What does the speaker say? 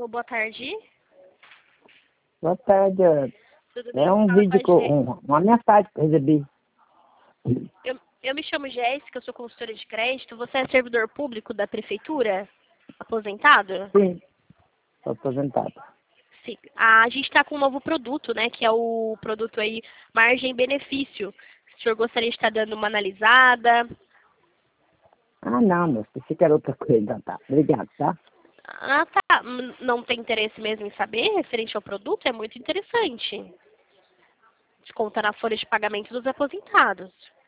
Alô, boa tarde. Boa tarde. Tudo bem? É um Fala vídeo com a uma mensagem que eu recebi. eu me chamo Jéssica, eu sou consultora de crédito. Você é servidor público da prefeitura? Aposentado? Sim, estou aposentado. Sim. A gente está com um novo produto, né? Que é o produto aí Margem Benefício. O senhor gostaria de estar dando uma analisada? Ah, não, meu, pensei que era outra coisa. Então tá, obrigado, tá? Ah, tá. Não tem interesse mesmo em saber referente ao produto? É muito interessante. Desconta na folha de pagamento dos aposentados.